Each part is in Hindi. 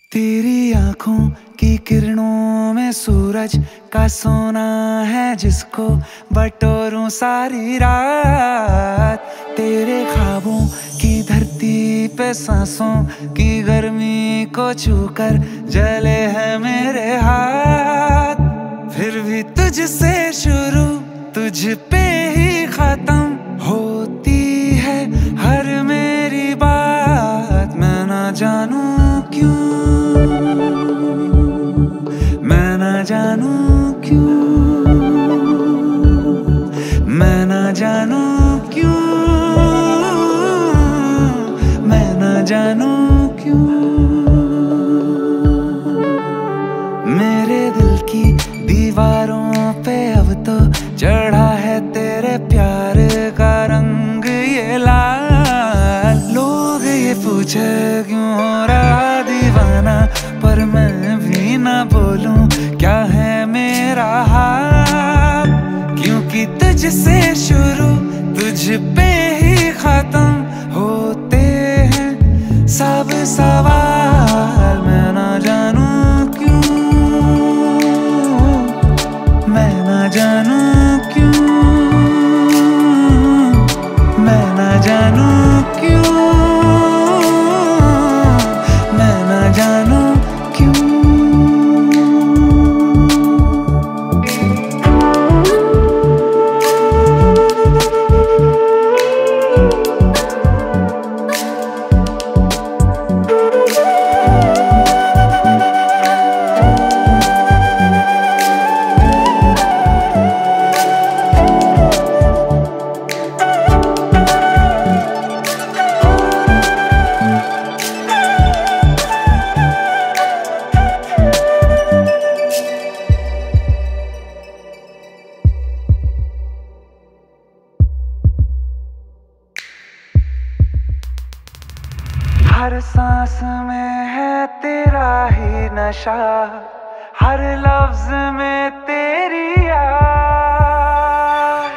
तेरी आंखों की किरणों में सूरज का सोना है, जिसको बटोरूं सारी रात। तेरे ख्वाबों की धरती पे सांसों की गर्मी को छूकर जले हैं मेरे हाथ। फिर भी तुझसे शुरू, तुझ पे ही खत्म होती है हर मेरी बात। मैं ना जानूं क्यों, मैं ना जानूं क्यों, मैं ना जानूं क्यों, मैं ना जानूं क्यों। मेरे दिल की दीवारों पे अब तो चढ़ा है तेरे प्यार का रंग ये लाल। लोग ये पूछे क्यों हो रहा दीवाना, पर मैं भी ना बोलूं क्या है मेरा हाल। क्योंकि तुझसे शुरू, तुझ पे ही खत्म होते हैं सब सवाल। मैं ना जानूं क्यों, मैं ना जानूं क्यों, मैं ना जानूं क्यों, मैं ना जानूं क्यों। हर सांस में है तेरा ही नशा, हर लफ्ज में तेरी याद।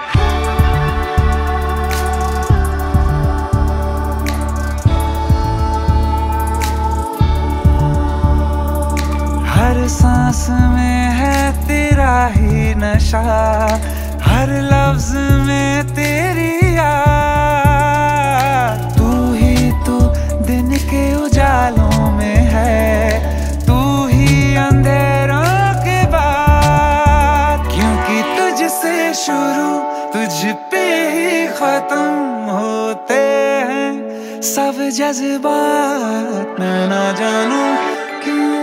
हर सांस में है तेरा ही नशा, हर लफ्ज में तेरी याद। तू ही तो दिन के उजालों में है, तू ही अंधेरों के बाद। क्योंकि तुझसे शुरू, तुझ पे ही खत्म होते हैं सब जज्बात। मैं ना जानूं क्यों,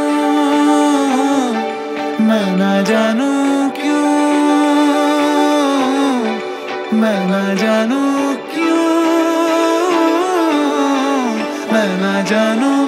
मैं ना जानूं क्यों, मैं ना जानूं क्यों, मैं ना जानूं